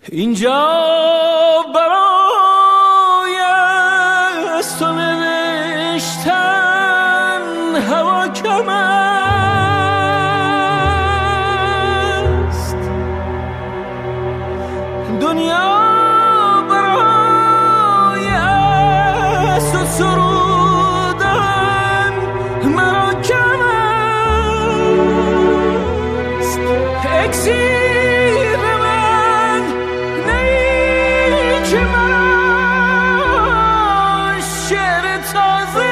اینجا برای از تو نوشتن هوا کم است، دنیا برای از تو سرودن مرا کم است. اکسیر من نیچه مرا شعر تازه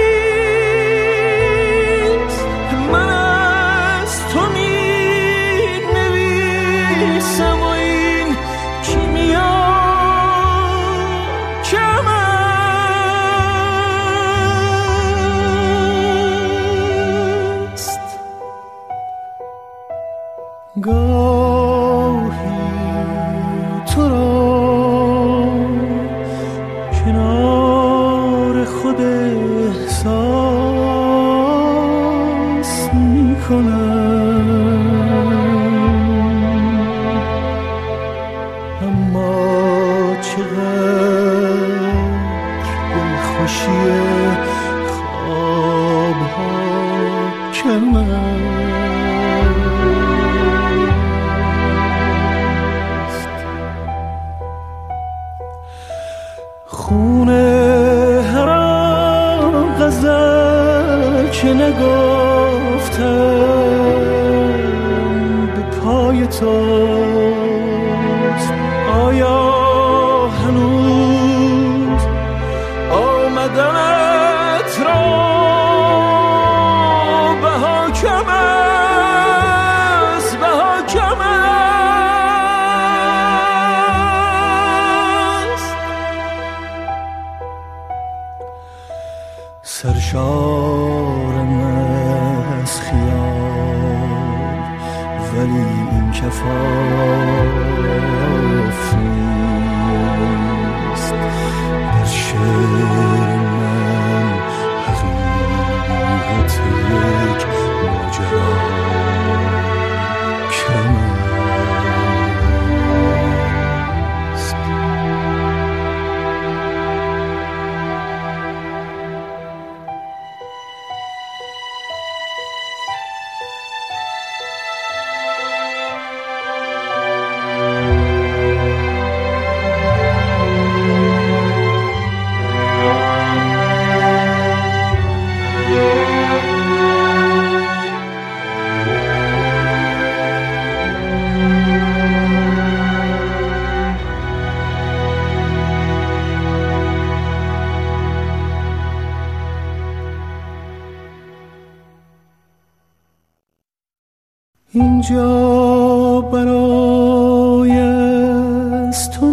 نیست، من از تو می نویسم و این کیمیا کم است. گاهی تو را کنار خود احساس می کنم، اما چقدر دلخوشی خوابها کم است. خونه هر آن غزل که نگفتم به پای توست، آیا هنوز آمدنت را بها کم است، بها کم است. سرشارم از خیال ولی این کفاف نیست، در شعر من حقیقت یک ماجرا کم است. اینجا برای از تو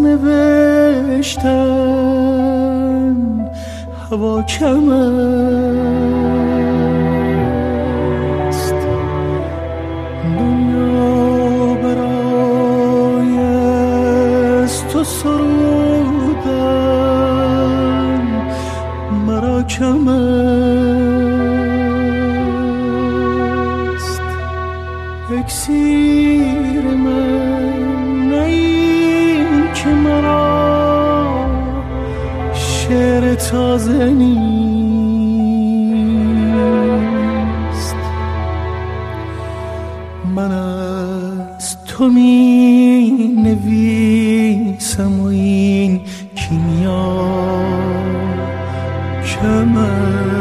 نوشتن هوا کم است، دنیا برای از تو سرودن مرا کم است. اکسیر من نی که مرا شعر تازه نیست، من از تو می نویسم و این کیمیا کم است.